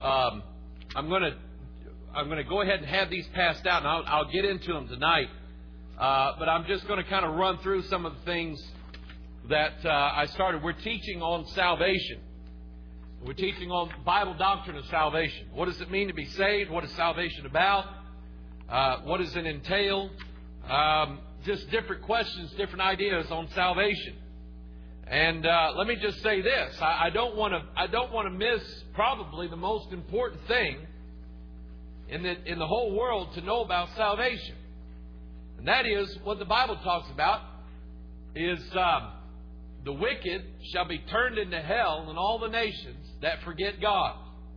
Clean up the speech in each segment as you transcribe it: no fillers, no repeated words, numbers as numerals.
I'm going to go ahead and have these passed out, and I'll get into them tonight. But I'm just going to kind of run through some of the things that I started. We're teaching on salvation. We're teaching on Bible doctrine of salvation. What does it mean to be saved? What is salvation about? What does it entail? Just different questions, different ideas on salvation. And let me just say this: I don't want to miss probably the most important thing in the whole world to know about salvation, and that is what the Bible talks about is the wicked shall be turned into hell, and all the nations that forget God.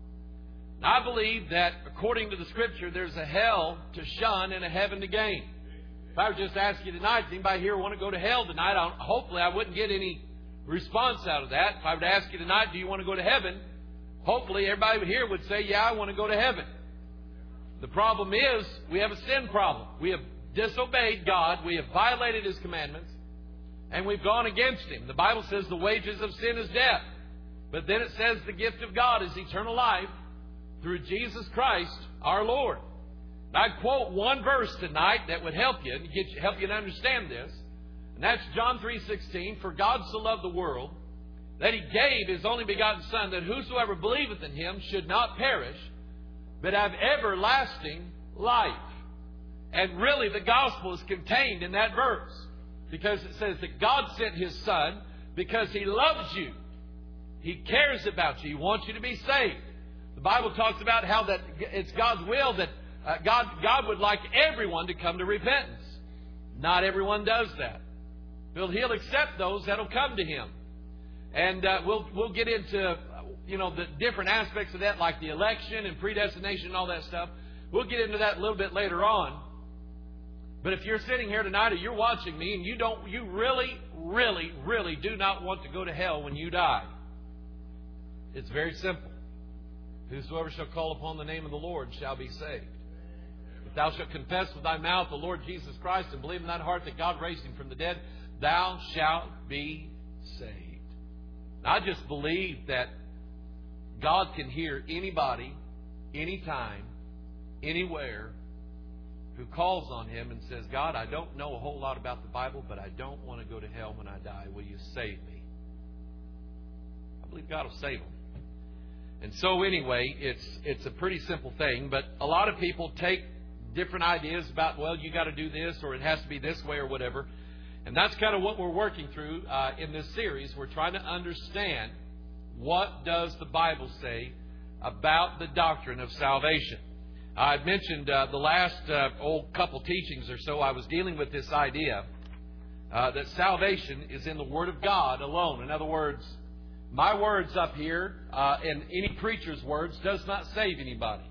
And I believe that according to the Scripture, there's a hell to shun and a heaven to gain. If I would just ask you tonight, does anybody here want to go to hell tonight? Hopefully I wouldn't get any response out of that. If I would ask you tonight, do you want to go to heaven? Hopefully everybody here would say, yeah, I want to go to heaven. The problem is we have a sin problem. We have disobeyed God. We have violated His commandments. And we've gone against Him. The Bible says the wages of sin is death. But then it says the gift of God is eternal life through Jesus Christ our Lord. I quote one verse tonight that would help you and help you to understand this. And that's John 3:16. For God so loved the world that He gave His only begotten Son, that whosoever believeth in Him should not perish, but have everlasting life. And really the gospel is contained in that verse, because it says that God sent His Son because He loves you. He cares about you. He wants you to be saved. The Bible talks about how that it's God's will that God would like everyone to come to repentance. Not everyone does that. But He'll accept those that'll come to Him. And we'll get into the different aspects of that, like the election and predestination and all that stuff. We'll get into that a little bit later on. But if you're sitting here tonight or you're watching me and you really, really, really do not want to go to hell when you die, it's very simple. Whosoever shall call upon the name of the Lord shall be saved. If thou shalt confess with thy mouth the Lord Jesus Christ and believe in thine heart that God raised Him from the dead, thou shalt be saved. I just believe that God can hear anybody, anytime, anywhere, who calls on Him and says, God, I don't know a whole lot about the Bible, but I don't want to go to hell when I die. Will you save me? I believe God will save them. And so anyway, it's a pretty simple thing, but a lot of people take different ideas about, well, you got to do this, or it has to be this way, or whatever. And that's kind of what we're working through in this series. We're trying to understand, what does the Bible say about the doctrine of salvation? I mentioned the last old couple teachings or so, I was dealing with this idea that salvation is in the Word of God alone. In other words, my words up here and any preacher's words does not save anybody.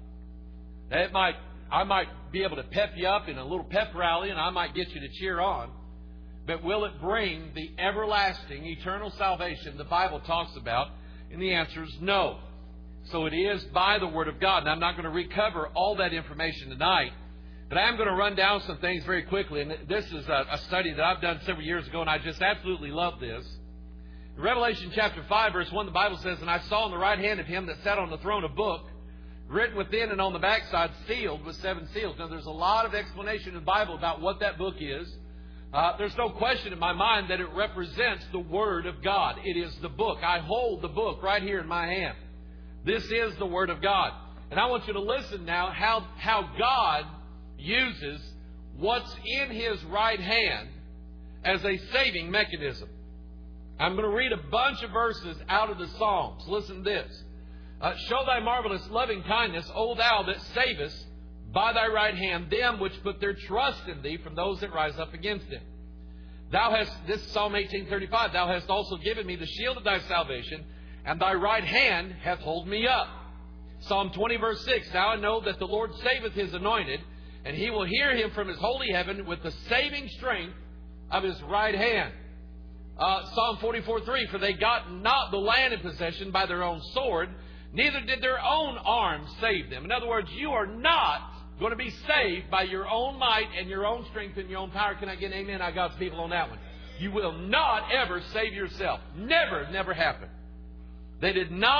I might be able to pep you up in a little pep rally, and I might get you to cheer on. But will it bring the everlasting, eternal salvation the Bible talks about? And the answer is no. So it is by the Word of God. And I'm not going to recover all that information tonight, but I am going to run down some things very quickly. And this is a study that I've done several years ago, and I just absolutely love this. In Revelation chapter 5, verse 1, the Bible says, And I saw in the right hand of Him that sat on the throne a book, written within and on the backside, sealed with 7 seals. Now, there's a lot of explanation in the Bible about what that book is. There's no question in my mind that it represents the Word of God. It is the book. I hold the book right here in my hand. This is the Word of God. And I want you to listen now how God uses what's in His right hand as a saving mechanism. I'm going to read a bunch of verses out of the Psalms. Listen to this. Show thy marvelous loving kindness, O thou that savest by thy right hand them which put their trust in thee from those that rise up against them. Thou hast, this is Psalm 18:35, thou hast also given me the shield of thy salvation, and thy right hand hath hold me up. Psalm 20 verse 6, Now I know that the Lord saveth His anointed, and He will hear him from His holy heaven with the saving strength of His right hand. Psalm 44:3, For they got not the land in possession by their own sword, neither did their own arm save them. In other words, you are not going to be saved by your own might and your own strength and your own power. Can I get an amen? I got people on that one. You will not ever save yourself. Never happen. They did not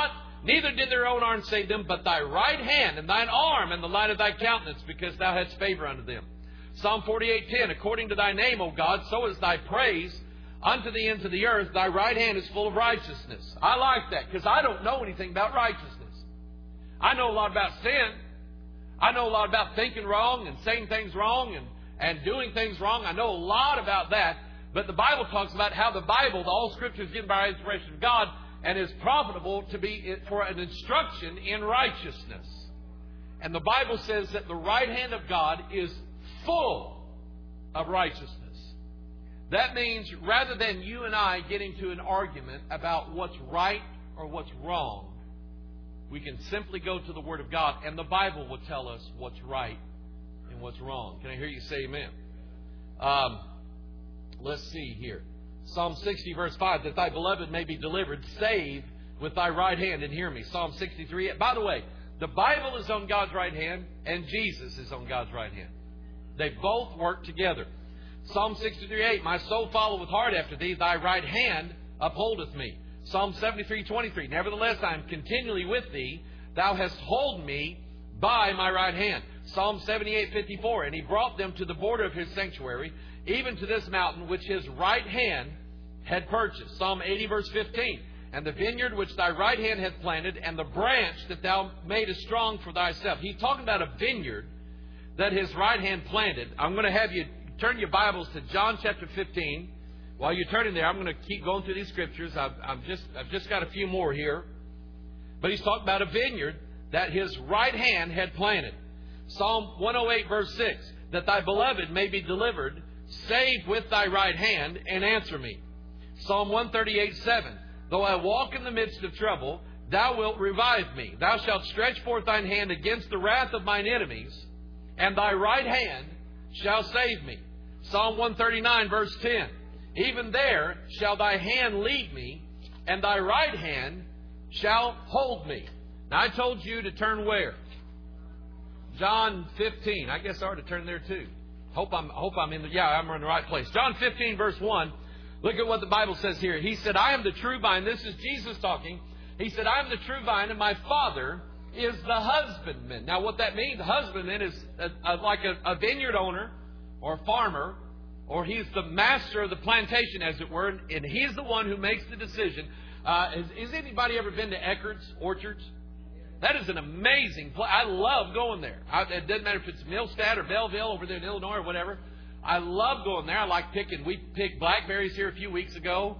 Neither did their own arm save them, but thy right hand and thine arm and the light of thy countenance, because thou hadst favor unto them. Psalm 48:10, according to thy name, O God, so is thy praise unto the ends of the earth. Thy right hand is full of righteousness. I like that, because I don't know anything about righteousness. I know a lot about sin. I know a lot about thinking wrong and saying things wrong and doing things wrong. I know a lot about that. But the Bible talks about how the Bible, all Scripture is given by inspiration of God, and is profitable to be for an instruction in righteousness. And the Bible says that the right hand of God is full of righteousness. That means rather than you and I getting to an argument about what's right or what's wrong, we can simply go to the Word of God, and the Bible will tell us what's right and what's wrong. Can I hear you say amen? Let's see here. Psalm 60, verse 5, that thy beloved may be delivered, save with thy right hand and hear me. Psalm 63. By the way, the Bible is on God's right hand and Jesus is on God's right hand. They both work together. Psalm 63:8, my soul followeth hard after thee, thy right hand upholdeth me. Psalm 73:23, nevertheless I am continually with thee, thou hast holden me by my right hand. Psalm 78:54, and he brought them to the border of his sanctuary, even to this mountain which his right hand had purchased. Psalm 80, verse 15. And the vineyard which thy right hand hath planted, and the branch that thou madest strong for thyself. He's talking about a vineyard that his right hand planted. I'm going to have you turn your Bibles to John chapter 15. While you're turning there, I'm going to keep going through these scriptures. I've just got a few more here. But he's talking about a vineyard that his right hand had planted. Psalm 108, verse 6. That thy beloved may be delivered, save with thy right hand, and answer me. Psalm 138:7. Though I walk in the midst of trouble, thou wilt revive me. Thou shalt stretch forth thine hand against the wrath of mine enemies, and thy right hand shall save me. Psalm 139, verse 10. Even there shall thy hand lead me, and thy right hand shall hold me. Now I told you to turn where? John 15. I guess I ought to turn there too. I'm in the right place. John 15, verse 1. Look at what the Bible says here. He said, I am the true vine. This is Jesus talking. He said, I am the true vine, and my Father is the husbandman. Now, what that means, the husbandman is like a vineyard owner or a farmer, or he's the master of the plantation, as it were, and he's the one who makes the decision. Has anybody ever been to Eckhardt's Orchards? That is an amazing place. I love going there. It doesn't matter if it's Millstadt or Belleville over there in Illinois or whatever. I love going there. I like picking. We picked blackberries here a few weeks ago.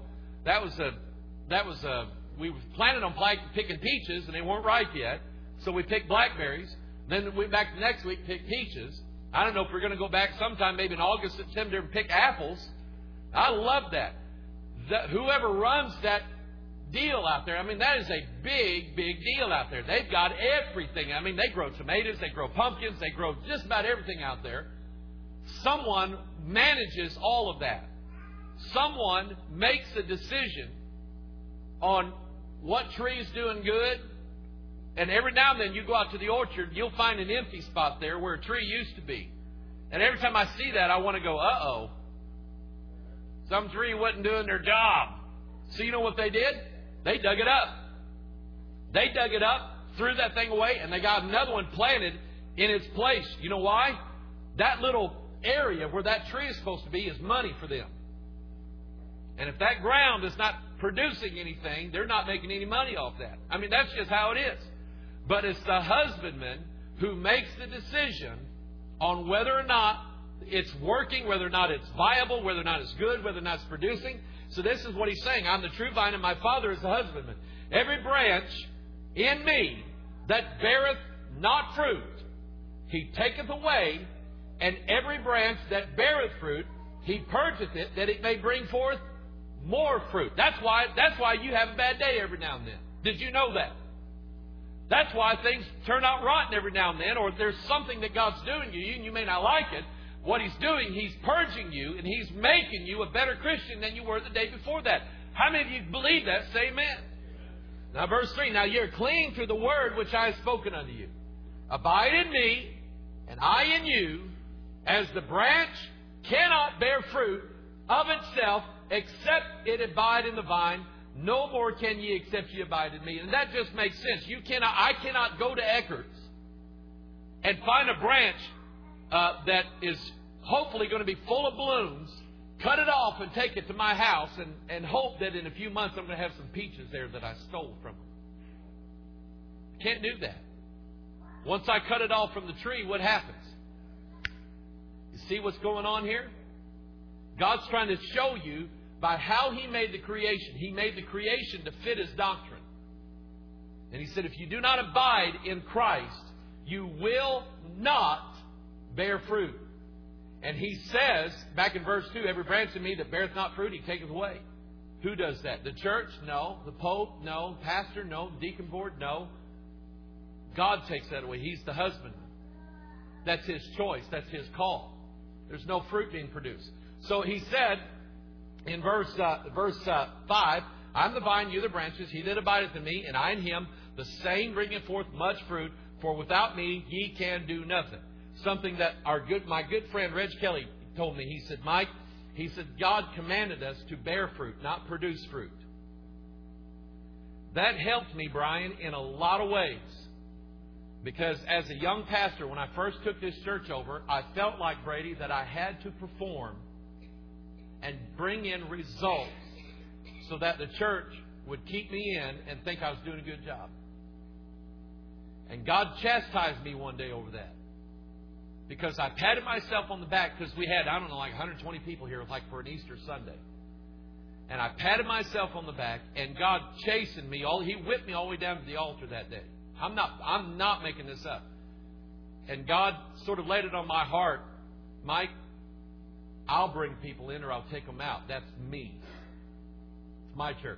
We were planning on picking peaches, and they weren't ripe yet. So we picked blackberries. Then we went back the next week, picked peaches. I don't know if we're going to go back sometime, maybe in August, September, and pick apples. I love that. Whoever runs that deal out there, that is a big, big deal out there. They've got everything. They grow tomatoes, they grow pumpkins, they grow just about everything out there. Someone manages all of that. Someone makes a decision on what tree is doing good. And every now and then you go out to the orchard, you'll find an empty spot there where a tree used to be. And every time I see that, I want to go, uh-oh. Some tree wasn't doing their job. So you know what they did? They dug it up. They dug it up, threw that thing away, and they got another one planted in its place. You know why? That little area where that tree is supposed to be is money for them. And if that ground is not producing anything, they're not making any money off that. That's just how it is. But it's the husbandman who makes the decision on whether or not it's working, whether or not it's viable, whether or not it's good, whether or not it's producing. So this is what he's saying. I'm the true vine, and my Father is the husbandman. Every branch in me that beareth not fruit, he taketh away, and every branch that beareth fruit, he purgeth it, that it may bring forth more fruit. That's why you have a bad day every now and then. Did you know that? That's why things turn out rotten every now and then, or there's something that God's doing to you, and you may not like it. What He's doing, He's purging you, and He's making you a better Christian than you were the day before that. How many of you believe that? Say amen. Now, verse 3. Now you're clean through the word which I have spoken unto you. Abide in me, and I in you, as the branch cannot bear fruit of itself, except it abide in the vine. No more can ye except ye abide in me. And that just makes sense. I cannot go to Eckert's and find a branch that is hopefully going to be full of blooms, cut it off and take it to my house and hope that in a few months I'm going to have some peaches there that I stole from them. I can't do that. Once I cut it off from the tree, what happens? You see what's going on here? God's trying to show you by how He made the creation. He made the creation to fit His doctrine. And He said, if you do not abide in Christ, you will not bear fruit. And He says, back in verse 2, every branch in me that beareth not fruit, He taketh away. Who does that? The church? No. The Pope? No. Pastor? No. Deacon board? No. God takes that away. He's the husbandman. That's His choice. That's His call. There's no fruit being produced. So He said in verse 5, I'm the vine, you the branches. He that abideth in me, and I in him, the same bringeth forth much fruit. For without me ye can do nothing. Something that my good friend Reg Kelly told me. He said, Mike, he said, God commanded us to bear fruit, not produce fruit. That helped me, Brian, in a lot of ways. Because as a young pastor, when I first took this church over, I felt like, Brady, that I had to perform and bring in results so that the church would keep me in and think I was doing a good job. And God chastised me one day over that. Because I patted myself on the back because we had, like 120 people here like for an Easter Sunday. And I patted myself on the back and God chastened me. He whipped me all the way down to the altar that day. I'm not making this up. And God sort of laid it on my heart. Mike, I'll bring people in or I'll take them out. That's me. It's my church.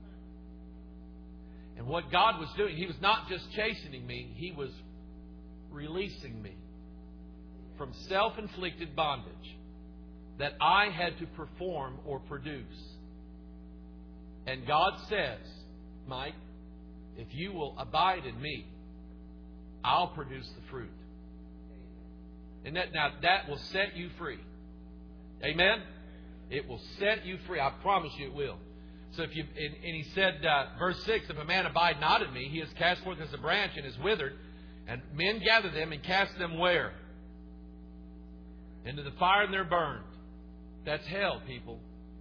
And what God was doing, He was not just chastening me, He was releasing me from self-inflicted bondage that I had to perform or produce. And God says, Mike, if you will abide in me, I'll produce the fruit. And that will set you free. Amen? It will set you free. I promise you it will. So and He said, verse 6, if a man abide not in me, he is cast forth as a branch and is withered, and men gather them and cast them where? Into the fire, and they're burned. That's hell, people.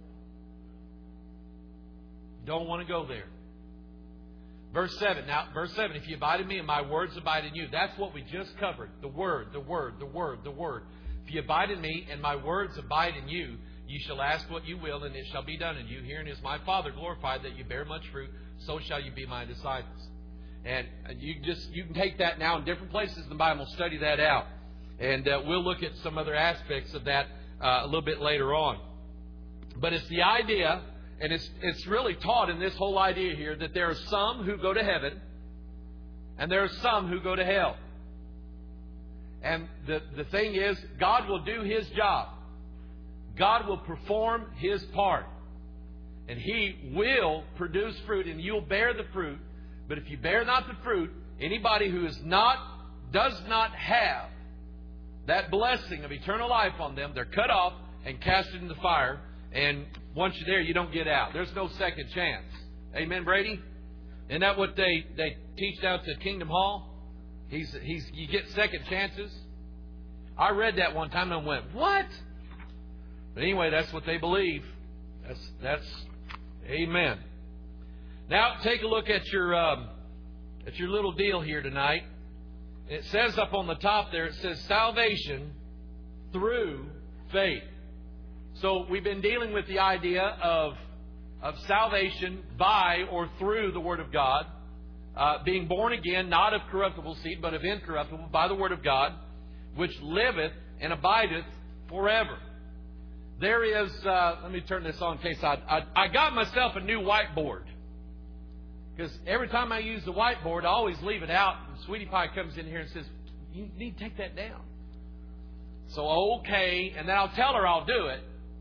Don't want to go there. Verse 7. Now, verse 7, if you abide in me and my words abide in you. That's what we just covered. The Word, the Word, the Word, the Word. If you abide in me and my words abide in you, you shall ask what you will, and it shall be done in you. Herein is my Father glorified, that you bear much fruit, so shall you be my disciples. And you can take that now in different places in the Bible, study that out. And we'll look at some other aspects of that a little bit later on. But it's the idea, and it's really taught in this whole idea here, that there are some who go to heaven, and there are some who go to hell. And the thing is, God will do His job. God will perform His part. And He will produce fruit, and you'll bear the fruit. But if you bear not the fruit, anybody who does not have that blessing of eternal life on them, they're cut off and cast into the fire. And once you're there, you don't get out. There's no second chance. Amen, Brady? Isn't that what they teach down to Kingdom Hall? You get second chances. I read that one time and I went, what? But anyway, that's what they believe. That's amen. Now take a look at your little deal here tonight. It says up on the top there, it says salvation through faith. So we've been dealing with the idea of salvation by or through the Word of God. Being born again, not of corruptible seed, but of incorruptible, by the Word of God, which liveth and abideth forever. There is, let me turn this on in case I got myself a new whiteboard. Because every time I use the whiteboard, I always leave it out. And Sweetie Pie comes in here and says, you need to take that down. So, okay. And then I'll tell her I'll do it.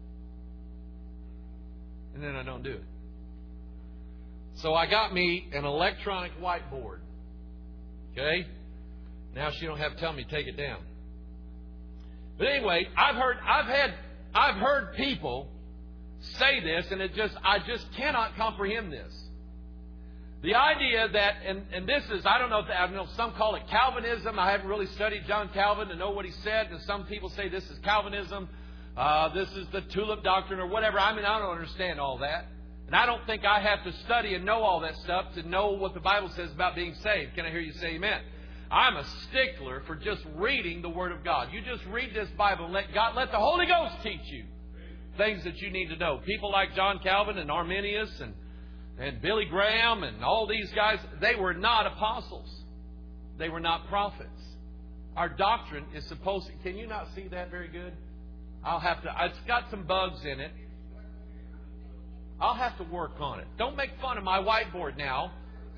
And then I don't do it. So I got me an electronic whiteboard. Okay? Now she don't have to tell me to take it down. But anyway, I've heard people say this, and I just cannot comprehend this. The idea that, and this is, I don't know, some call it Calvinism. I haven't really studied John Calvin to know what he said. And some people say this is Calvinism. This is the tulip doctrine or whatever. I mean, I don't understand all that. And I don't think I have to study and know all that stuff to know what the Bible says about being saved. Can I hear you say amen? I'm a stickler for just reading the Word of God. You just read this Bible and let the Holy Ghost teach you things that you need to know. People like John Calvin and Arminius and Billy Graham and all these guys, they were not apostles. They were not prophets. Our doctrine is supposed to... Can you not see that very good? It's got some bugs in it. I'll have to work on it. Don't make fun of my whiteboard now.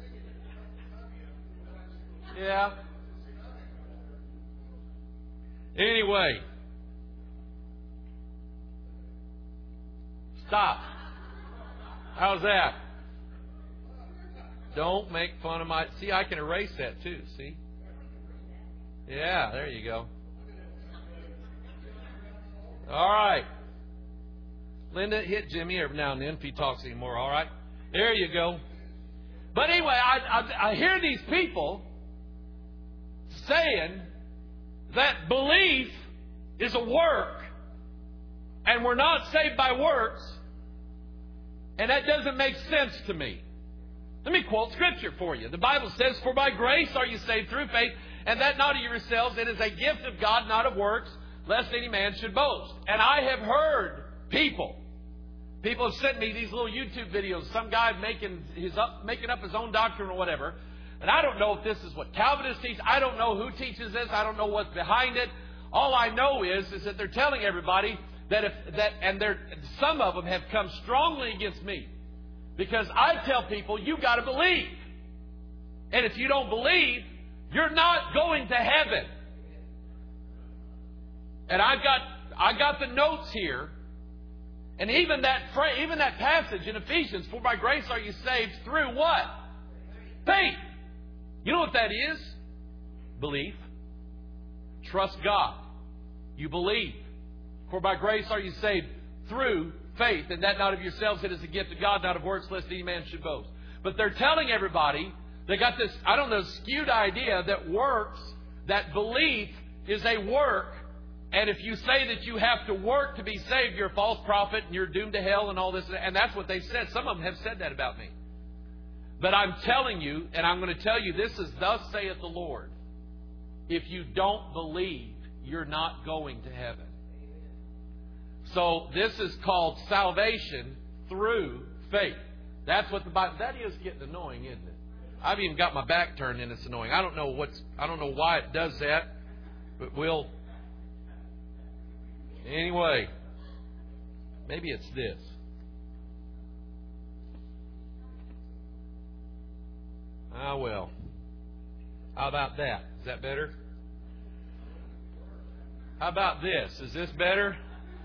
Yeah. Anyway. Stop. How's that? Don't make fun of my... See, I can erase that too, see? Yeah, there you go. All right. Linda, hit Jimmy every now and then if he talks anymore, all right? There you go. But anyway, I hear these people saying that belief is a work and we're not saved by works, and that doesn't make sense to me. Let me quote Scripture for you. The Bible says, "For by grace are you saved through faith, and that not of yourselves, it is a gift of God, not of works, lest any man should boast." And I have heard people have sent me these little YouTube videos, some guy making up his own doctrine or whatever. And I don't know if this is what Calvinists teach. I don't know who teaches this. I don't know what's behind it. All I know is that they're telling everybody some of them have come strongly against me. Because I tell people, you got to believe. And if you don't believe, you're not going to heaven. And I got the notes here. And even that passage in Ephesians, "For by grace are you saved through" what? Faith. You know what that is? Belief. Trust God. You believe. "For by grace are you saved through faith, and that not of yourselves, it is a gift of God, not of works, lest any man should boast." But they're telling everybody, they got this, I don't know, skewed idea that works, that belief is a work. And if you say that you have to work to be saved, you're a false prophet and you're doomed to hell and all this. And that's what they've said. Some of them have said that about me. But I'm telling you, and I'm going to tell you, this is "Thus saith the Lord." If you don't believe, you're not going to heaven. So this is called salvation through faith. That's what the Bible... That is getting annoying, isn't it? I've even got my back turned and it's annoying. I don't know why it does that, but we'll... Anyway, maybe it's this. Well. How about that? Is that better? How about this? Is this better?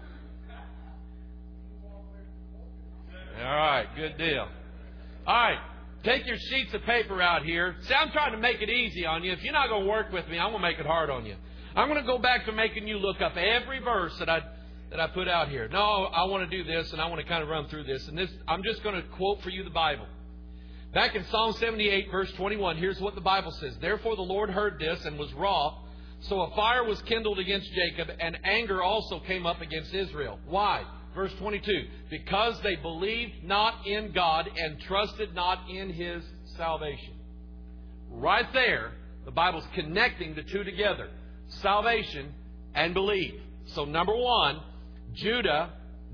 All right, good deal. All right, take your sheets of paper out here. See, I'm trying to make it easy on you. If you're not going to work with me, I'm going to make it hard on you. I'm going to go back to making you look up every verse that I put out here. No, I want to do this, and I want to kind of run through this. And this, I'm just going to quote for you the Bible. Back in Psalm 78, verse 21, here's what the Bible says. "Therefore the Lord heard this and was wroth. So a fire was kindled against Jacob, and anger also came up against Israel." Why? Verse 22, "Because they believed not in God and trusted not in His salvation." Right there, the Bible's connecting the two together. Salvation and belief. So number one, Jacob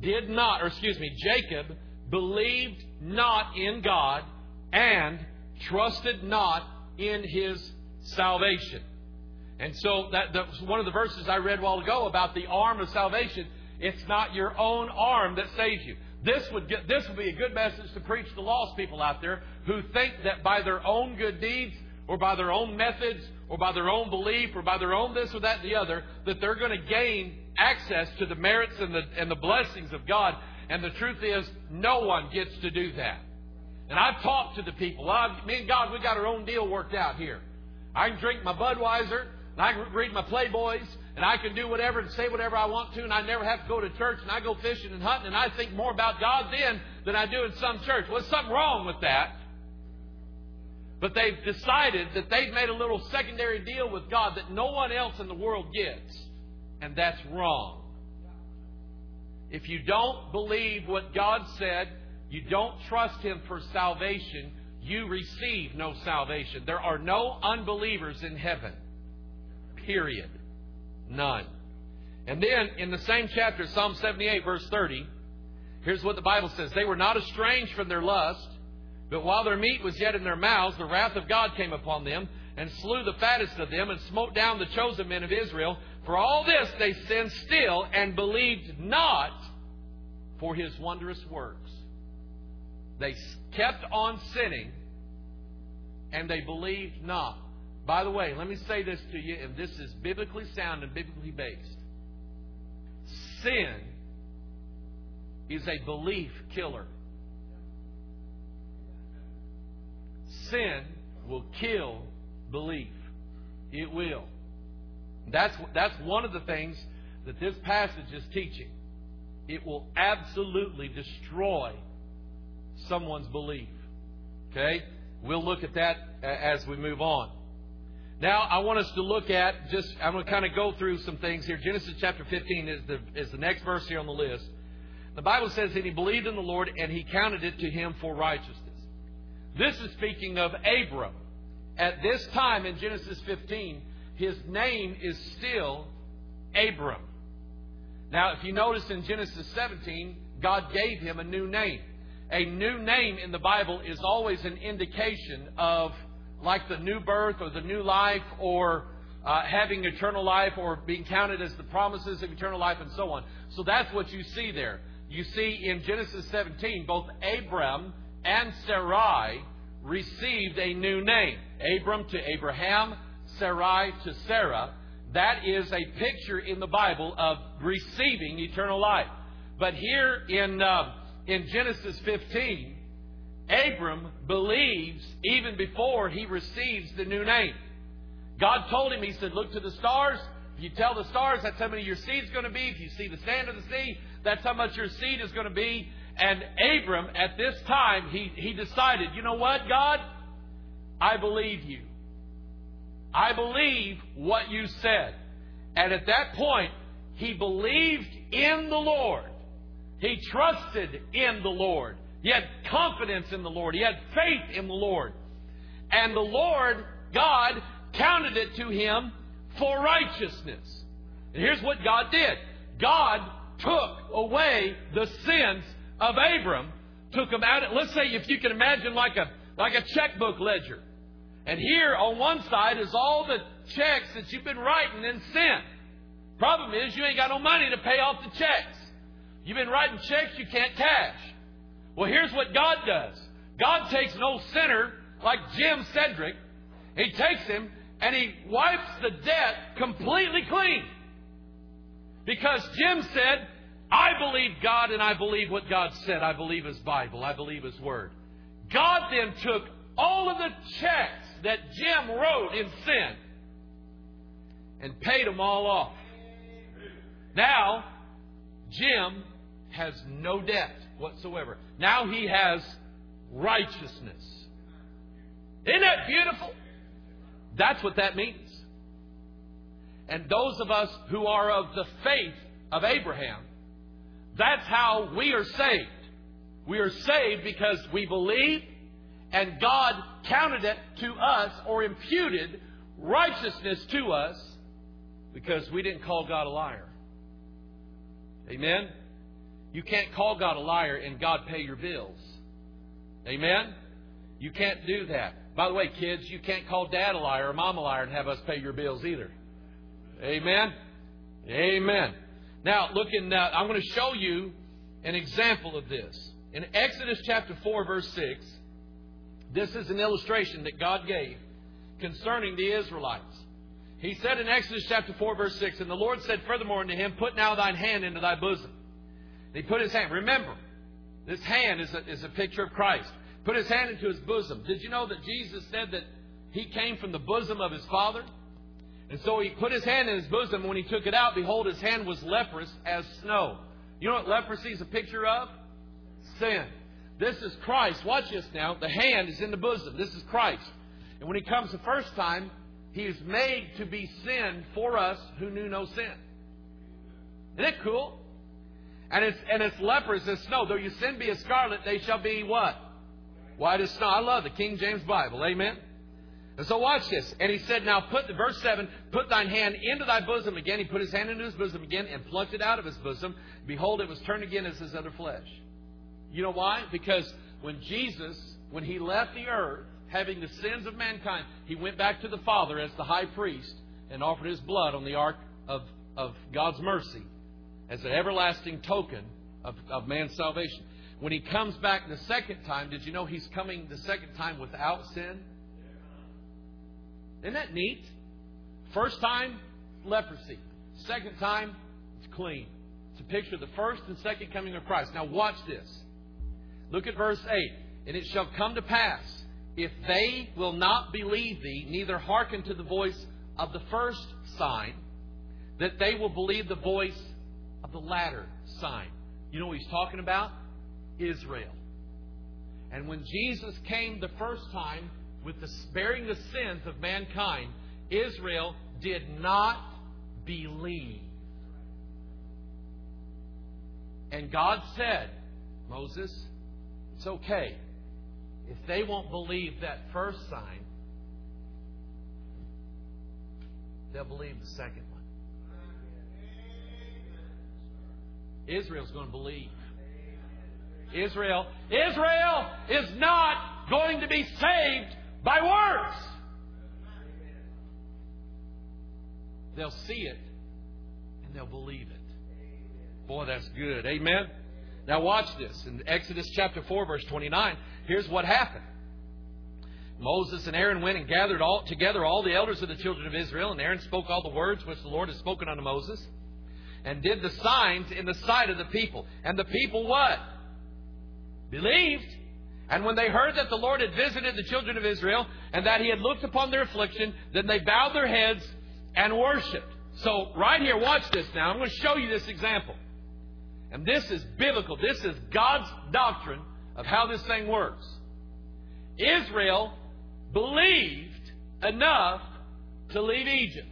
believed not in God and trusted not in His salvation. And so that's one of the verses I read a while ago about the arm of salvation. It's not your own arm that saves you. This would be a good message to preach to lost people out there who think that by their own good deeds or by their own methods or by their own belief or by their own this or that and the other, that they're going to gain access to the merits and the blessings of God. And the truth is, no one gets to do that. And I've talked to the people. Me and God, we got our own deal worked out here. I can drink my Budweiser, and I can read my Playboys, and I can do whatever and say whatever I want to, and I never have to go to church, and I go fishing and hunting, and I think more about God then than I do in some church. Well, there's something wrong with that. But they've decided that they've made a little secondary deal with God that no one else in the world gets. And that's wrong. If you don't believe what God said, you don't trust Him for salvation, you receive no salvation. There are no unbelievers in heaven. Period. None. And then in the same chapter, Psalm 78, verse 30, here's what the Bible says. They were not estranged from their lust, but while their meat was yet in their mouths, the wrath of God came upon them, and slew the fattest of them, and smote down the chosen men of Israel. For all this they sinned still, and believed not for His wondrous works. They kept on sinning, and they believed not. By the way, let me say this to you, and this is biblically sound and biblically based. Sin is a belief killer. Sin will kill belief. It will. That's one of the things that this passage is teaching. It will absolutely destroy someone's belief. Okay? We'll look at that as we move on. Now, I want us to look at I'm going to kind of go through some things here. Genesis chapter 15 is the next verse here on the list. The Bible says that he believed in the Lord and He counted it to him for righteousness. This is speaking of Abram. At this time in Genesis 15, his name is still Abram. Now, if you notice in Genesis 17, God gave him a new name. A new name in the Bible is always an indication of like the new birth or the new life or having eternal life or being counted as the promises of eternal life and so on. So that's what you see there. You see in Genesis 17, both Abram and Sarai received a new name. Abram to Abraham, Sarai to Sarah. That is a picture in the Bible of receiving eternal life. But here in Genesis 15, Abram believes even before he receives the new name. God told him, He said, look to the stars. If you tell the stars, that's how many your seed's going to be. If you see the sand of the sea, that's how much your seed is going to be. And Abram, at this time, he decided, you know what, God? I believe you. I believe what you said. And at that point, he believed in the Lord. He trusted in the Lord. He had confidence in the Lord. He had faith in the Lord. And the Lord, God, counted it to him for righteousness. And here's what God did. God took away the sins of Abram, took them out. Let's say if you can imagine like a checkbook ledger. And here on one side is all the checks that you've been writing in sin. Problem is you ain't got no money to pay off the checks. You've been writing checks you can't cash. Well, here's what God does. God takes no sinner like Jim Cedric. He takes him and He wipes the debt completely clean. Because Jim said, I believe God and I believe what God said. I believe His Bible. I believe His Word. God then took all of the checks that Jim wrote in sin and paid them all off. Now, Jim has no debt whatsoever. Now he has righteousness. Isn't that beautiful? That's what that means. And those of us who are of the faith of Abraham, that's how we are saved. We are saved because we believe, and God counted it to us or imputed righteousness to us because we didn't call God a liar. Amen? You can't call God a liar and God pay your bills. Amen? You can't do that. By the way, kids, you can't call Dad a liar or Mom a liar and have us pay your bills either. Amen? Amen. Now, I'm going to show you an example of this. In Exodus chapter 4, verse 6, this is an illustration that God gave concerning the Israelites. He said in Exodus chapter 4, verse 6, and the Lord said furthermore unto him, put now thine hand into thy bosom. And he put his hand. Remember, this hand is a picture of Christ. Put his hand into his bosom. Did you know that Jesus said that He came from the bosom of His Father? And so he put his hand in his bosom. When he took it out, behold, his hand was leprous as snow. You know what leprosy is a picture of? Sin. This is Christ. Watch this now. The hand is in the bosom. This is Christ. And when He comes the first time, He is made to be sin for us who knew no sin. Isn't it cool? And it's leprous as snow. Though your sin be as scarlet, they shall be what? White as snow. I love the King James Bible. Amen? And so watch this. And He said, now verse 7, put thine hand into thy bosom again. He put his hand into his bosom again and plucked it out of his bosom. Behold, it was turned again as his other flesh. You know why? Because when He left the earth, having the sins of mankind, He went back to the Father as the high priest and offered His blood on the ark of God's mercy as an everlasting token of man's salvation. When He comes back the second time, did you know He's coming the second time without sin? Isn't that neat? First time, leprosy. Second time, it's clean. It's a picture of the first and second coming of Christ. Now watch this. Look at verse 8. And it shall come to pass, if they will not believe thee, neither hearken to the voice of the first sign, that they will believe the voice of the latter sign. You know what He's talking about? Israel. And when Jesus came the first time with bearing the sins of mankind, Israel did not believe. And God said, Moses, it's okay. If they won't believe that first sign, they'll believe the second one. Israel's going to believe. Israel is not going to be saved by words. They'll see it and they'll believe it. Boy, that's good. Amen. Now watch this. In Exodus chapter 4, verse 29, here's what happened. Moses and Aaron went and gathered together all the elders of the children of Israel, and Aaron spoke all the words which the Lord had spoken unto Moses, and did the signs in the sight of the people. And the people what? Believed. And when they heard that the Lord had visited the children of Israel, and that He had looked upon their affliction, then they bowed their heads and worshipped. So right here, watch this now. I'm going to show you this example. And this is biblical. This is God's doctrine of how this thing works. Israel believed enough to leave Egypt.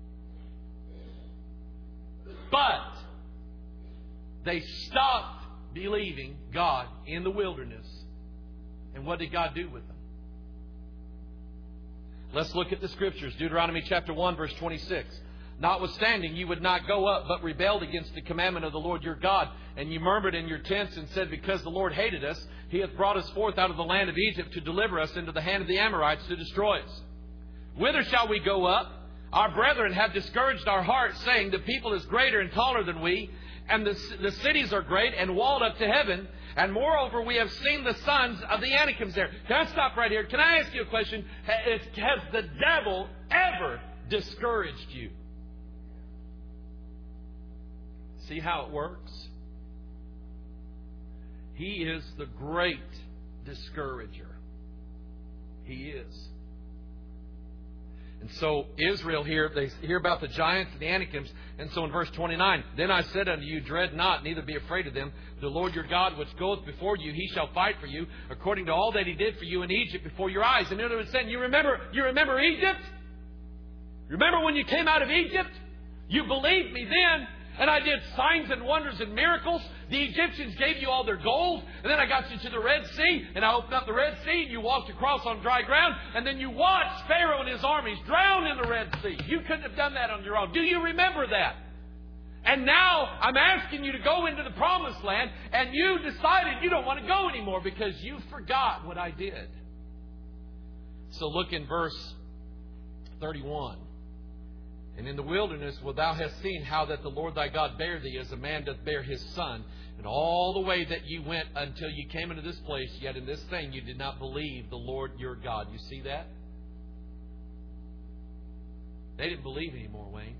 But they stopped believing God in the wilderness. And what did God do with them? Let's look at the Scriptures. Deuteronomy chapter 1, verse 26. Notwithstanding, you would not go up, but rebelled against the commandment of the Lord your God. And you murmured in your tents and said, because the Lord hated us, He hath brought us forth out of the land of Egypt to deliver us into the hand of the Amorites to destroy us. Whither shall we go up? Our brethren have discouraged our hearts, saying, the people is greater and taller than we, and the cities are great and walled up to heaven. And moreover, we have seen the sons of the Anakims there. Can I stop right here? Can I ask you a question? Has the devil ever discouraged you? See how it works? He is the great discourager. He is. And so Israel here, they hear about the giants and the Anakims. And so in verse 29, then I said unto you, dread not, neither be afraid of them. The Lord your God, which goeth before you, He shall fight for you, according to all that He did for you in Egypt before your eyes. And in other words, saying, you remember Egypt? Remember when you came out of Egypt? You believed me then. And I did signs and wonders and miracles. The Egyptians gave you all their gold. And then I got you to the Red Sea. And I opened up the Red Sea. And you walked across on dry ground. And then you watched Pharaoh and his armies drown in the Red Sea. You couldn't have done that on your own. Do you remember that? And now I'm asking you to go into the Promised Land. And you decided you don't want to go anymore because you forgot what I did. So look in verse 31. And in the wilderness wilt thou hast seen how that the Lord thy God bare thee as a man doth bear his son. And all the way that you went until you came into this place, yet in this thing you did not believe the Lord your God. You see that? They didn't believe anymore, Wayne.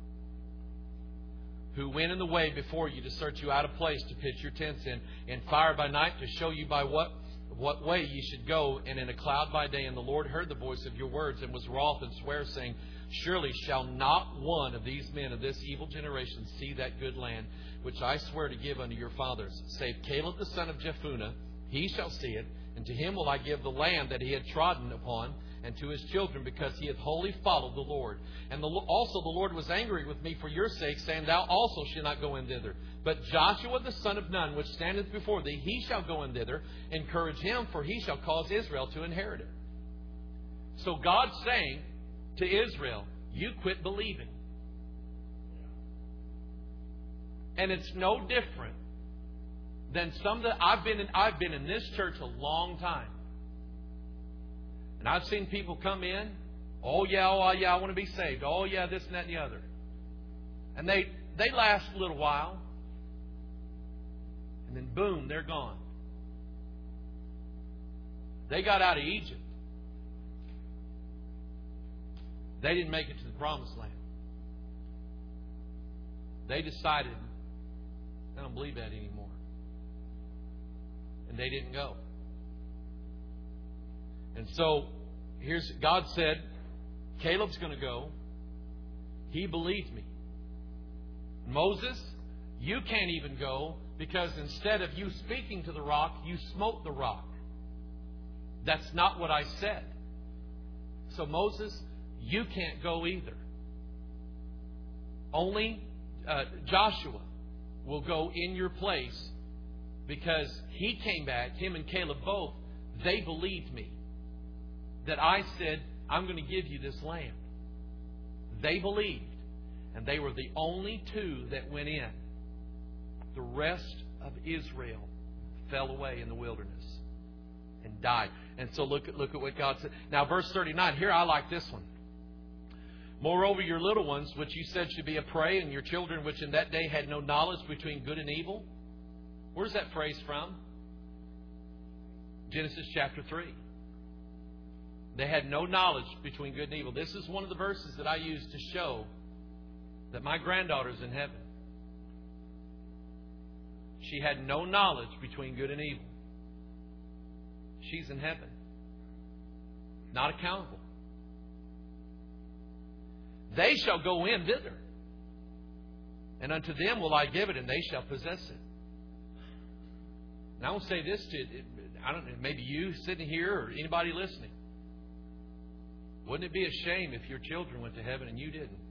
Who went in the way before you to search you out a place to pitch your tents in, and fire by night to show you by what what way ye should go, and in a cloud by day. And the Lord heard the voice of your words, and was wroth, and sware, saying, Surely shall not one of these men of this evil generation see that good land, which I swear to give unto your fathers, save Caleb the son of Jephunneh. He shall see it, and to him will I give the land that he had trodden upon, and to his children, because he hath wholly followed the Lord. And also the Lord was angry with me for your sake, saying, Thou also shalt not go in thither. But Joshua the son of Nun, which standeth before thee, he shall go in thither. Encourage him, for he shall cause Israel to inherit it. So God's saying to Israel, you quit believing. And it's no different than some that I've been in this church a long time. And I've seen people come in, oh yeah, I want to be saved. Oh yeah, this and that and the other. And they last a little while. And then boom, they're gone. They got out of Egypt. They didn't make it to the promised land. They decided, I don't believe that anymore. And they didn't go. And so, God said, Caleb's going to go. He believed me. Moses, you can't even go, because instead of you speaking to the rock, you smote the rock. That's not what I said. So Moses, you can't go either. Only Joshua will go in your place, because he came back, him and Caleb both, they believed me. That I said, I'm going to give you this land. They believed. And they were the only two that went in. The rest of Israel fell away in the wilderness and died. And so look at what God said. Now verse 39, here I like this one. Moreover, your little ones, which you said should be a prey, and your children, which in that day had no knowledge between good and evil. Where's that phrase from? Genesis chapter 3. They had no knowledge between good and evil. This is one of the verses that I use to show that my granddaughter's in heaven. She had no knowledge between good and evil. She's in heaven. Not accountable. They shall go in thither. And unto them will I give it, and they shall possess it. And I will say this to you. I don't know, maybe you sitting here or anybody listening. Wouldn't it be a shame if your children went to heaven and you didn't?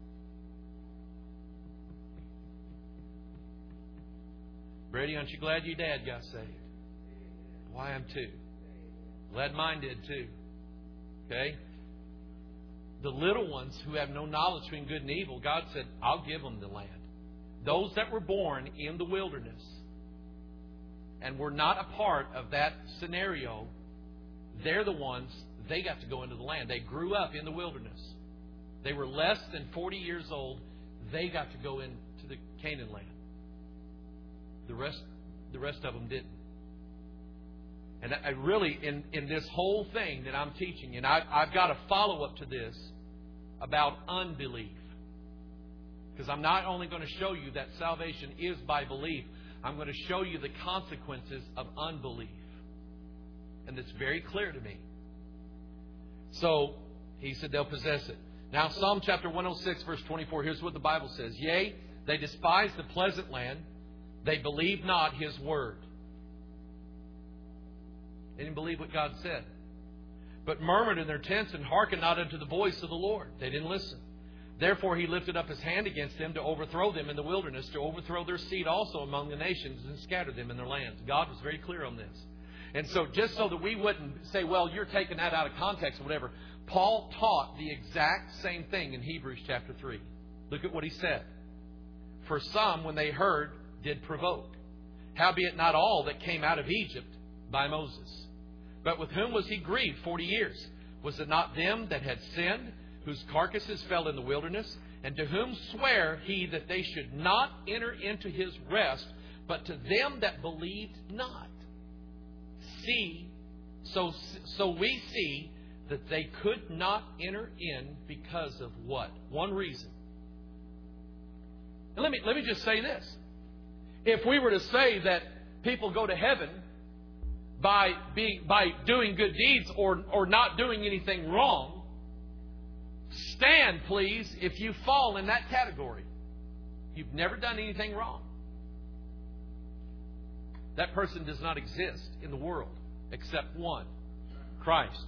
Brady, aren't you glad your dad got saved? Why, I'm too. Glad mine did too. Okay? The little ones who have no knowledge between good and evil, God said, I'll give them the land. Those that were born in the wilderness and were not a part of that scenario, they're the ones, they got to go into the land. They grew up in the wilderness. They were less than 40 years old. They got to go into the Canaan land. The rest of them didn't. And I really, in this whole thing that I'm teaching, and I've got a follow-up to this about unbelief. Because I'm not only going to show you that salvation is by belief, I'm going to show you the consequences of unbelief. And it's very clear to me. So, he said they'll possess it. Now, Psalm chapter 106, verse 24, here's what the Bible says. Yea, they despise the pleasant land. They believe not His word. They didn't believe what God said. But murmured in their tents and hearkened not unto the voice of the Lord. They didn't listen. Therefore He lifted up His hand against them to overthrow them in the wilderness, to overthrow their seed also among the nations, and scatter them in their lands. God was very clear on this. And so just so that we wouldn't say, well, you're taking that out of context or whatever, Paul taught the exact same thing in Hebrews chapter 3. Look at what he said. For some, when they heard, did provoke. Howbeit not all that came out of Egypt by Moses. But with whom was he grieved 40 years? Was it not them that had sinned, whose carcasses fell in the wilderness? And to whom sware he that they should not enter into his rest, but to them that believed not? So we see that they could not enter in because of what? One reason. And let me just say this. If we were to say that people go to heaven by doing good deeds or not doing anything wrong. Stand, please, if you fall in that category. You've never done anything wrong. That person does not exist in the world except one, Christ.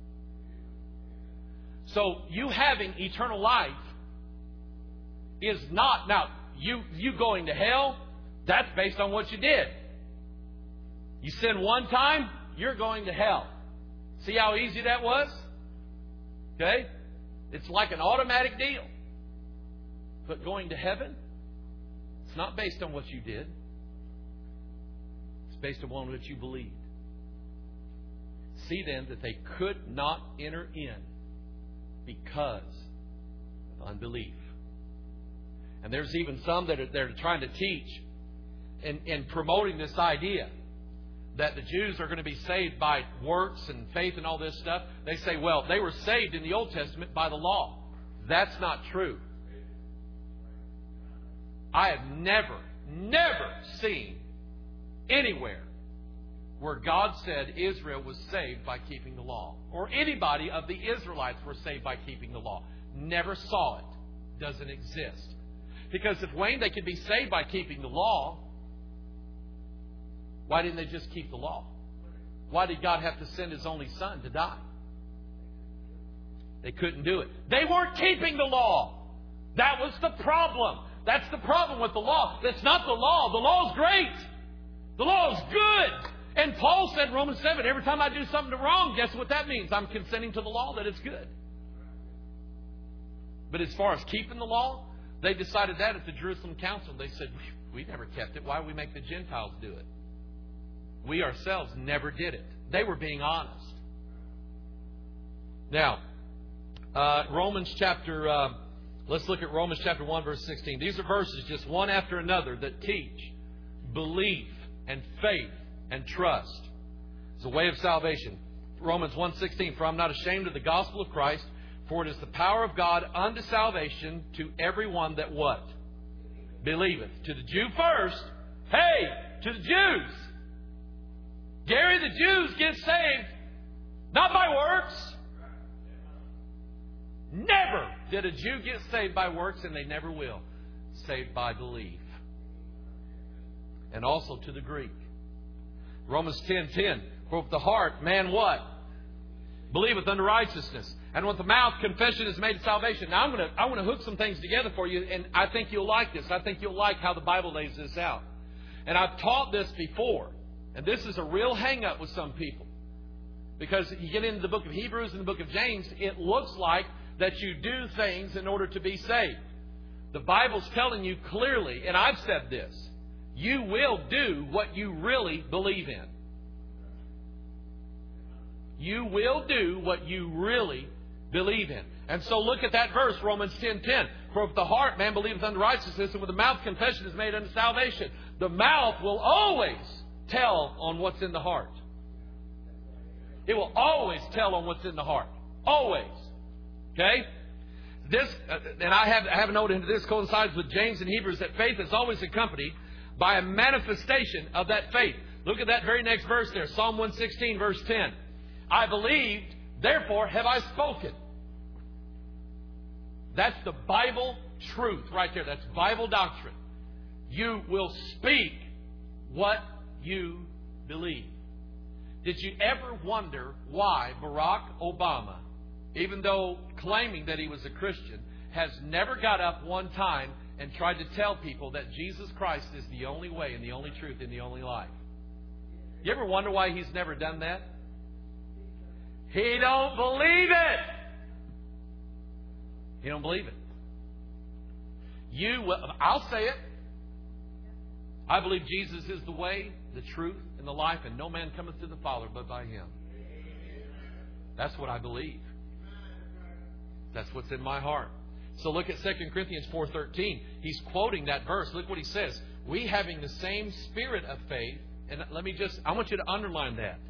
So you having eternal life is not, now, you going to hell, that's based on what you did. You sin one time, you're going to hell. See how easy that was? Okay? It's like an automatic deal. But going to heaven, it's not based on what you did. It's based upon what you believed. See then that they could not enter in because of unbelief. And there's even some that are trying to teach in promoting this idea that the Jews are going to be saved by works and faith and all this stuff. They say, well, they were saved in the Old Testament by the law. That's not true. I have never seen anywhere where God said Israel was saved by keeping the law, or anybody of the Israelites were saved by keeping the law. Never saw it. Doesn't exist. Because if, Wayne, they could be saved by keeping the law, why didn't they just keep the law? Why did God have to send His only Son to die? They couldn't do it. They weren't keeping the law. That was the problem. That's the problem with the law. That's not the law. The law is great. The law is good. And Paul said in Romans 7, every time I do something wrong, guess what that means? I'm consenting to the law that it's good. But as far as keeping the law, they decided that at the Jerusalem Council. They said, we never kept it. Why do we make the Gentiles do it? We ourselves never did it. They were being honest. Now, let's look at Romans chapter 1, verse 16. These are verses just one after another that teach belief and faith and trust. It's a way of salvation. Romans 1:16, for I'm not ashamed of the gospel of Christ, for it is the power of God unto salvation to everyone that what? Believeth. To the Jew first. Hey, to the Jews. Gary, the Jews get saved not by works. Never did a Jew get saved by works, and they never will. Saved by belief. And also to the Greek. Romans 10:10. For with the heart, man what? Believeth unto righteousness. And with the mouth, confession is made to salvation. Now, I want to hook some things together for you, and I think you'll like this. I think you'll like how the Bible lays this out. And I've taught this before. And this is a real hang-up with some people. Because you get into the book of Hebrews and the book of James, it looks like that you do things in order to be saved. The Bible's telling you clearly, and I've said this, you will do what you really believe in. You will do what you really believe in. And so look at that verse, Romans 10:10. For with the heart man believeth unto righteousness, and with the mouth confession is made unto salvation. The mouth will always tell on what's in the heart. It will always tell on what's in the heart. Always. Okay? This, and I have a note into this, coincides with James and Hebrews, that faith is always accompanied by a manifestation of that faith. Look at that very next verse there. Psalm 116, verse 10. I believed, therefore have I spoken. That's the Bible truth right there. That's Bible doctrine. You will speak what you believe. Did you ever wonder why Barack Obama, even though claiming that he was a Christian, has never got up one time and tried to tell people that Jesus Christ is the only way and the only truth and the only life? You ever wonder why he's never done that? He don't believe it. He don't believe it. I'll say it. I believe Jesus is the way, the truth, and the life, and no man cometh to the Father but by Him. That's what I believe. That's what's in my heart. So look at 2 Corinthians 4:13. He's quoting that verse. Look what he says. We having the same spirit of faith, and I want you to underline that.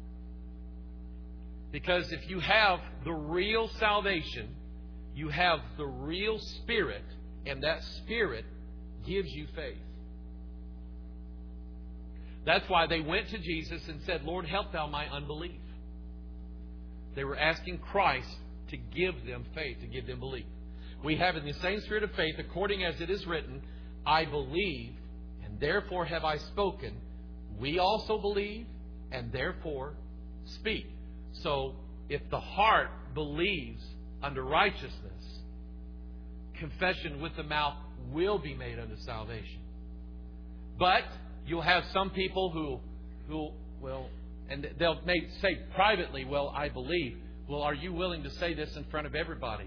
Because if you have the real salvation, you have the real Spirit, and that Spirit gives you faith. That's why they went to Jesus and said, Lord, help thou my unbelief. They were asking Christ to give them faith, to give them belief. We have in the same spirit of faith, according as it is written, I believe, and therefore have I spoken. We also believe, and therefore speak. So, if the heart believes unto righteousness, confession with the mouth will be made unto salvation. But you'll have some people who will, and they'll may say privately, well, I believe. Well, are you willing to say this in front of everybody?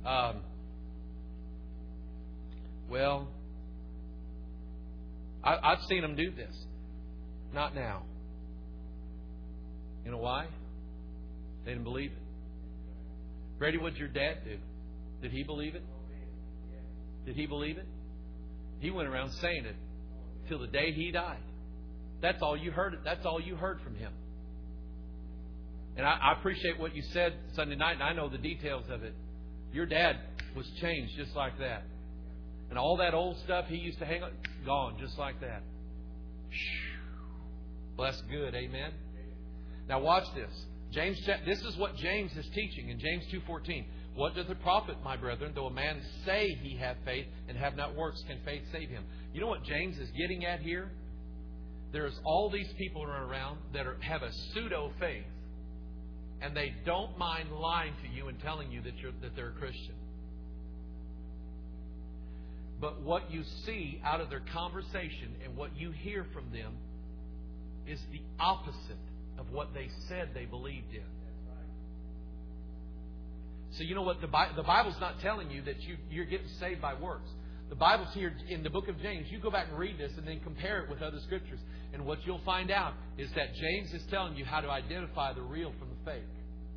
Well, I've seen them do this. Not now. You know why? They didn't believe it. Brady, what did your dad do? Did he believe it? Did he believe it? He went around saying it till the day he died. That's all you heard. That's all you heard from him. And I appreciate what you said Sunday night, and I know the details of it. Your dad was changed just like that. And all that old stuff he used to hang on, gone just like that. Well, that's good. Amen. Now watch this. This is what James is teaching in James 2:14. What doth it profit, my brethren, though a man say he have faith and have not works, can faith save him? You know what James is getting at here? There's all these people around that have a pseudo faith, and they don't mind lying to you and telling you that they're a Christian. But what you see out of their conversation and what you hear from them is the opposite of what they said they believed in. So you know what? The Bible's not telling you that you're getting saved by works. The Bible's here in the book of James. You go back and read this and then compare it with other scriptures. And what you'll find out is that James is telling you how to identify the real from the fake.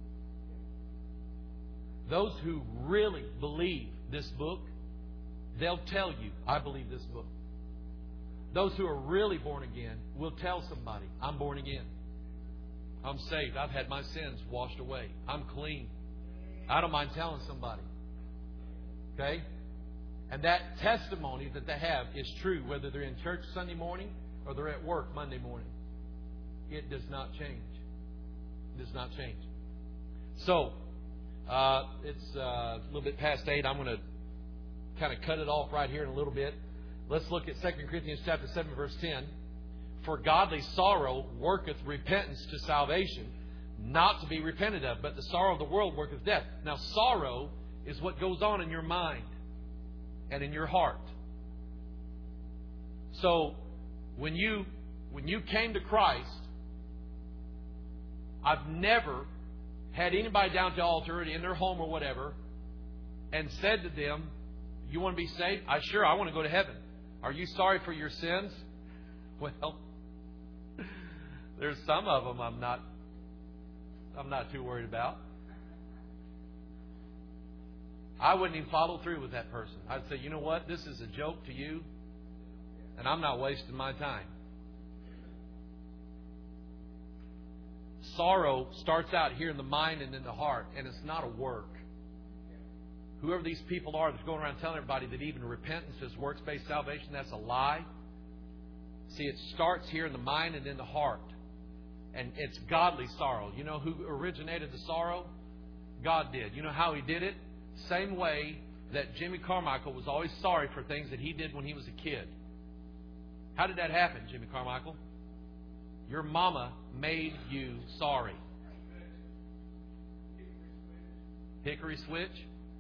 Those who really believe this book, they'll tell you, I believe this book. Those who are really born again will tell somebody, I'm born again. I'm saved. I've had my sins washed away. I'm clean. I don't mind telling somebody. Okay? And that testimony that they have is true whether they're in church Sunday morning or they're at work Monday morning. It does not change. It does not change. So, it's a little bit past 8. I'm going to kind of cut it off right here in a little bit. Let's look at 2 Corinthians chapter 7, verse 10. For godly sorrow worketh repentance to salvation, not to be repented of, but the sorrow of the world worketh death. Now, sorrow is what goes on in your mind and in your heart. So, when you came to Christ, I've never had anybody down to the altar in their home or whatever and said to them, you want to be saved? I want to go to heaven. Are you sorry for your sins? Well, there's some of them I'm not too worried about. I wouldn't even follow through with that person. I'd say, you know what? This is a joke to you, and I'm not wasting my time. Sorrow starts out here in the mind and in the heart, and it's not a work. Whoever these people are that's going around telling everybody that even repentance is works-based salvation, that's a lie. See, it starts here in the mind and in the heart. And it's godly sorrow. You know who originated the sorrow? God did. You know how He did it? Same way that Jimmy Carmichael was always sorry for things that he did when he was a kid. How did that happen, Jimmy Carmichael? Your mama made you sorry. Hickory switch.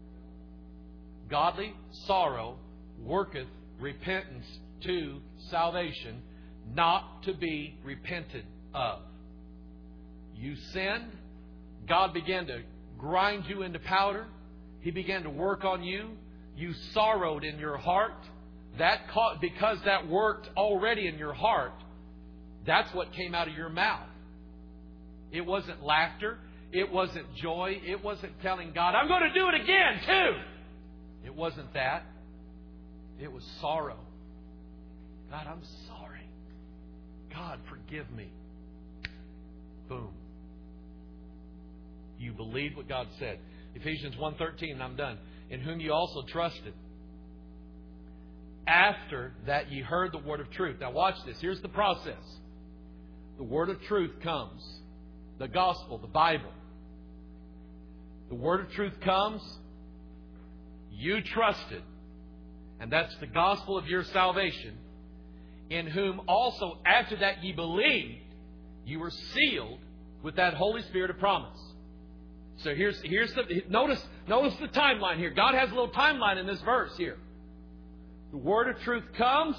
Godly sorrow worketh repentance to salvation, not to be repented of. You sinned. God began to grind you into powder. He began to work on you. You sorrowed in your heart. Because that worked already in your heart, that's what came out of your mouth. It wasn't laughter. It wasn't joy. It wasn't telling God, I'm going to do it again too. It wasn't that. It was sorrow. God, I'm sorry. God, forgive me. Boom. You believed what God said. Ephesians 1:13, and I'm done. In whom you also trusted. After that ye heard the word of truth. Now watch this. Here's the process. the word of truth comes. The gospel, the Bible. The word of truth comes. You trusted. And that's the gospel of your salvation. In whom also, after that ye believed, you were sealed with that Holy Spirit of promise. So here's the notice the timeline here. God has a little timeline in this verse here. The word of truth comes.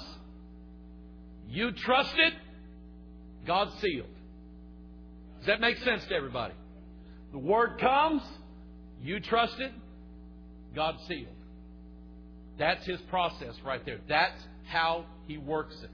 You trusted. God sealed. Does that make sense to everybody? The word comes. You trusted. God sealed. That's His process right there. That's how He works it.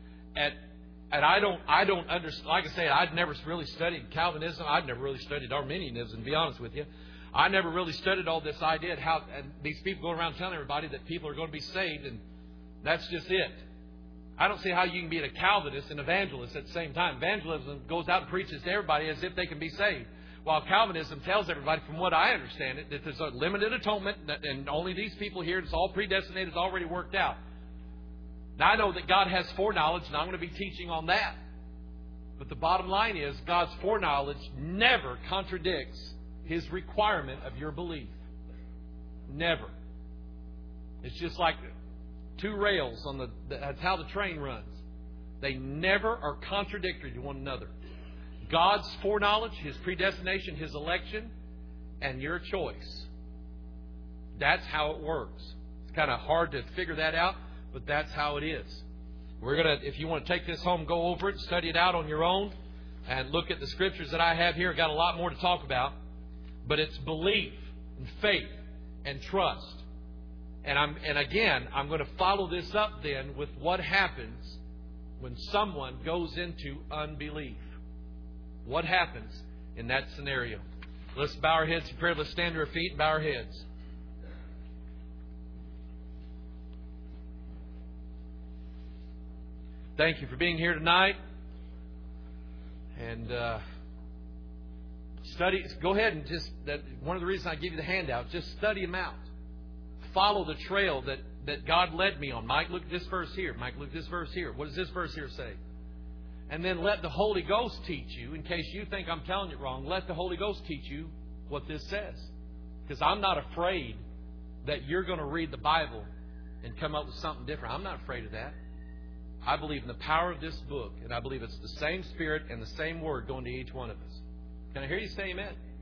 And I don't understand. Like I say, I'd never really studied Calvinism. I'd never really studied Arminianism, to be honest with you. I never really studied all this idea of how and these people go around telling everybody that people are going to be saved, and that's just it. I don't see how you can be a Calvinist and evangelist at the same time. Evangelism goes out and preaches to everybody as if they can be saved. While Calvinism tells everybody, from what I understand it, that there's a limited atonement and only these people here, it's all predestinated, it's already worked out. Now, I know that God has foreknowledge, and I'm going to be teaching on that. But the bottom line is, God's foreknowledge never contradicts His requirement of your belief. Never. It's just like two rails on that's how the train runs. They never are contradictory to one another. God's foreknowledge, His predestination, His election, and your choice. That's how it works. It's kind of hard to figure that out, but that's how it is. We're going to, if you want to take this home, go over it, study it out on your own, and look at the scriptures that I have here. I've got a lot more to talk about, but it's belief and faith and trust. And again, I'm going to follow this up then with what happens when someone goes into unbelief. What happens in that scenario? Let's bow our heads in prayer. Let's stand to our feet and bow our heads. Thank you for being here tonight. And study. Go ahead and just, one of the reasons I give you the handout, just study them out. Follow the trail that God led me on. Mike, look at this verse here. Mike, look at this verse here. What does this verse here say? And then let the Holy Ghost teach you, in case you think I'm telling you wrong, let the Holy Ghost teach you what this says. Because I'm not afraid that you're going to read the Bible and come up with something different. I'm not afraid of that. I believe in the power of this book, and I believe it's the same Spirit and the same Word going to each one of us. Can I hear you say amen?